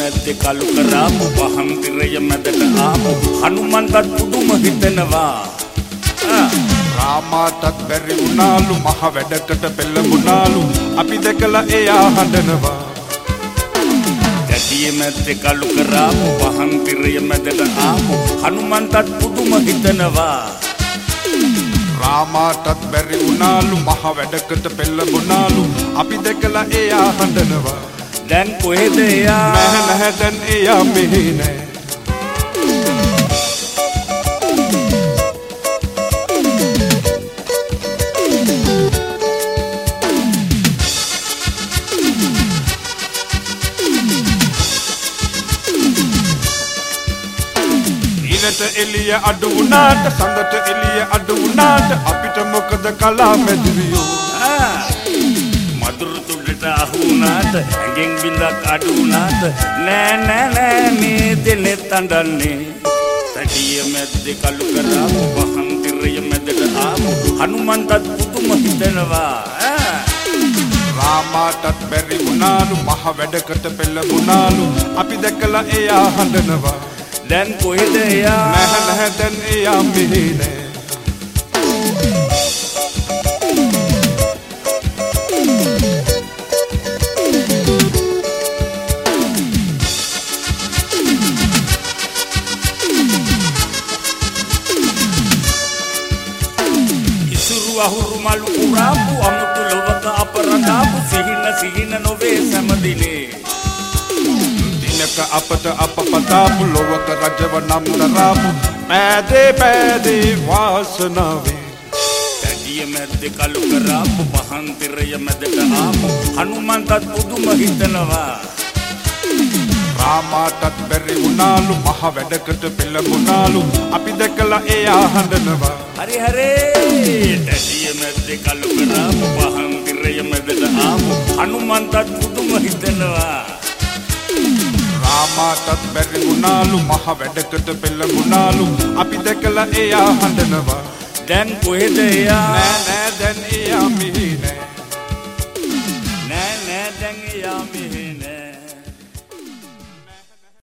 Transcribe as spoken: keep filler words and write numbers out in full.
මැද්දේ කලු කරාපු පහන් තිරය මැදට ආපු හනුමන්ටත් පුදුම හිතෙනවා. රාමාටත් බැරි වුණාලු මහ වැඩකට පෙළඹුණාලු අපි දැකලා එයා හඬනවා. ගැටියේ මැද්දේ කලු කරාපු පහන් තිරය මැදට ආපු හනුමන්ටත් පුදුම හිතෙනවා. රාමාටත් බැරි වුණාලු මහ වැඩකට පෙළඹුණාලු අපි දැකලා එයා හඬනවා. දැන් කොහෙද එයා? නැහැ නැහැ දැන් එයා මෙහි නෑ. ඊළට එළිය අඩු වුණාට සඳට එළිය අඩු වුණාට අපිට මොකද කලා මැදිරියෝ. මදුරු තුඩට අහු වුණාට ඇඟෙන් බින්දක් අඩු වුණාට නෑ නෑ නෑ මේ දෙනෙත් අඬන්නේ. පැටිය මැද්දේ කලු කරාපු පහන් තිරය මැදට ආපු හනුමන්ටත් පුදුම හිතෙනවා. රාමාටත් බැරි වුණාලු මහ වැඩකට පෙළඹුණාලු අපි දැකලා එයා හඬනවා. දැන් කොහෙද එයා? නැහැ නැහැ දැන් එයා මෙහි නෑ. ඉසුරු අහුරු මලු පුරාපු අමුතු ලොවක අපරදාපු සිහින සිහින නොවේ සැමදිනේ. අපට අප පතාපු ලොවක රජව නම් දරාපු පෑදේ පෑදේ වාසනාවේ. පැටිය මැද්දේ කලු කරාපු පහන් තිරය මැදට ආපු හනුමන්ටත් පුදුම හිතෙනවා. රාමාටත් බැරි වුණාලු මහ වැඩකට පෙළඹුණාලු අපි දැකලා එයා හඬනවා. හරි හරි පැටිය මැද්දේ කලු කරාපු පහන් තිරය මැදට ආපු හනුමන්ටත් පුදුම හිතෙනවා. රාමාටත් බැරි වුණාලු මහ වැඩකට පෙළඹුණාලු අපි දැකලා එයා හඬනවා. දැන් කොහෙද එයා? නෑ නෑ දැන් එයා මෙහි නෑ. නෑ නෑ දැන් එයා මෙහි